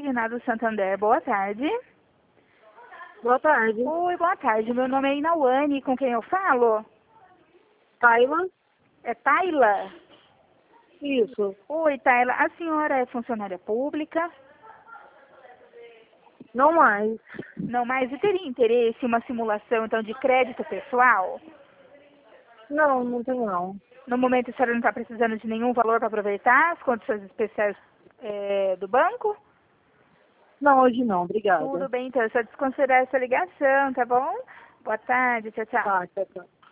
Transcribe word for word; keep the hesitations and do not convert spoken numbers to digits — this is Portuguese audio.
consignado Santander. Boa tarde. Boa tarde. Oi, boa tarde. Meu nome é Inauane, com quem eu falo? Taila? É Taila? Isso. Oi, Taila. A senhora é funcionária pública? Não mais. Não mais. E teria interesse em uma simulação, então, de crédito pessoal? Não, não tenho não. No momento, a senhora não está precisando de nenhum valor para aproveitar as condições especiais é, do banco? Não, hoje não. Obrigada. Tudo bem, então. Eu só desconsiderar essa ligação, tá bom? Boa tarde. Tchau, tchau. Tá, tchau, tchau.